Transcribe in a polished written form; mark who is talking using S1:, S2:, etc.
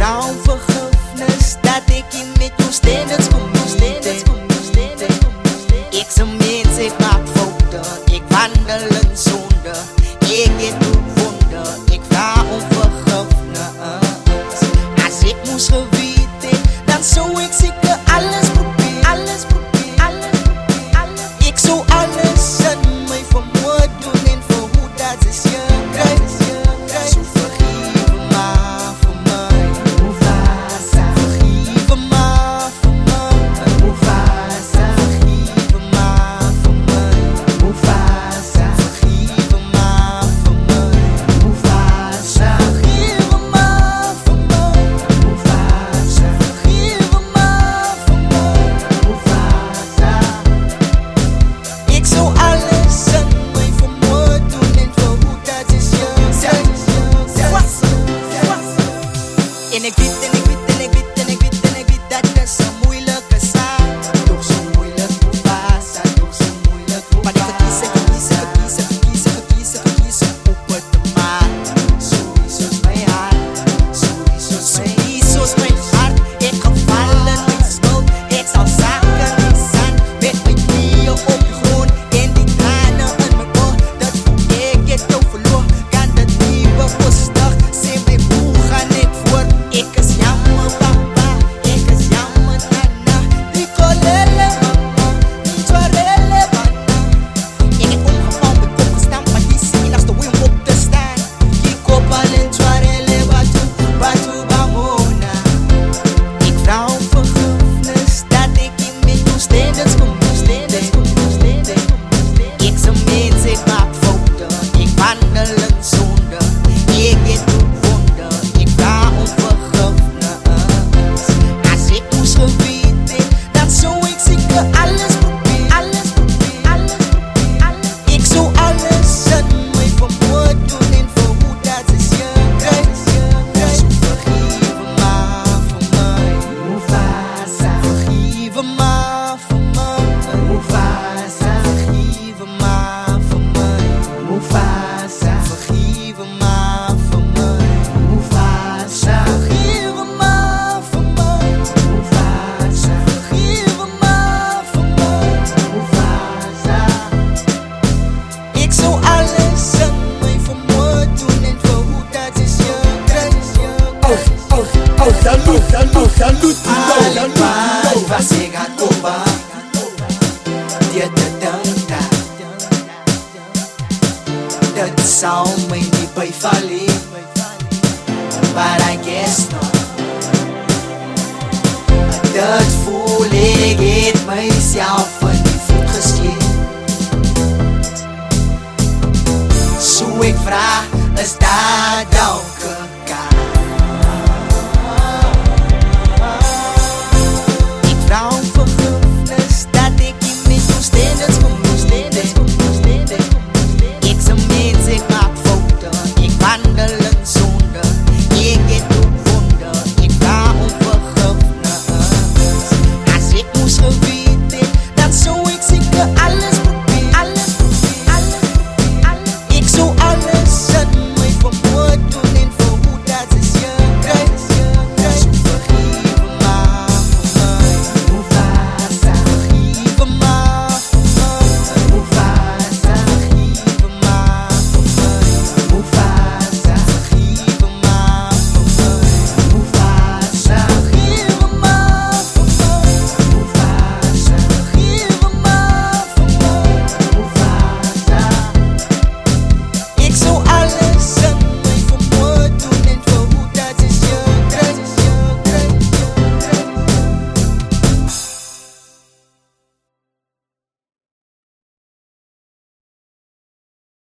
S1: vra om vergifnis dat ek nie met jou standards kom meet. Ek's 'n mens, ek maak foute, ek wandel in sonde, ek het ook wonde, ek vra om vergifnis. As ek moes geweet het, dan sou ek seker alles probeer, ek sou alles in my vermoë doen en vir hoe dat is jy kry. So vergewe maar vir my, Mufasa. Vergewe maar vir my, Mufasa. Vergewe maar vir my, Mufasa. Vergewe maar vir my, Mufasa. Vergewe maar vir my, Mufasa. Vergewe maar vir my, Mufasa. Ek sou alles in my vermoë doen en vir hoe dat is jy kry. En ek weet dat is 'n moeilike saak, toch so moeilik, Mufasa, toch so moeilik. Maar ek verkies op het te maak. Soos my hart, soos my hart. Ek geval in my skuld, ek sal zakken in sand, met my knieën op die grond en die tranen in my oor. Dat ek het jou verloor, kan dit nie bevestig. Sê my, hoe gaan ek voort? Ek is jammer papa, ek is jammer nana, die kolele mama, die twarele bana. Ek het omgeval, my kop gestamp, maar die sien as de wing op te staan. Die kopal en twarele batu bamona. Ik vra om vergifnis dat ek nie met jou standards kom meet. Ek's 'n mens, ek maak foute, ek wandel in sonde, ek het ook wonde, ek vra om vergifnis. As ek moes geweet het, dan sou ek seker alles probeer, ek sou alles in my vermoë doen en vir hoe dat is jy kry. So vergewe maar vir my, Mufasa. Vergewe maar vir my, Mufasa. Vergewe maar vir my, Mufasa. Vergewe maar vir my, Mufasa. Vergewe maar vir my, Mufasa. Vergewe maar vir my, Mufasa. Ek sou alles in my vermoë doen en vir hoe dat is jy kry.
S2: Salud,
S1: Alibay, pasigat ko ba? Di at dadangta dat sou my nie byvallie, but I guess not. Dat voel ek het myself in die voet geskiet. So ek vra, is daar dan